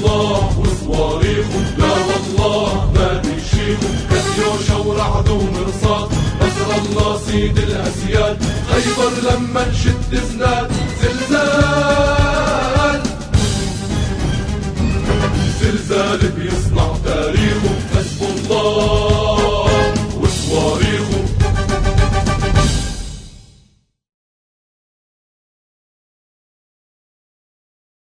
الله وصواريخه، لا والله ما بيشيخه، كاتيوشا ورعد ومرصاد، نصر الله سيد الأسياد، خيبر لما نشد زناد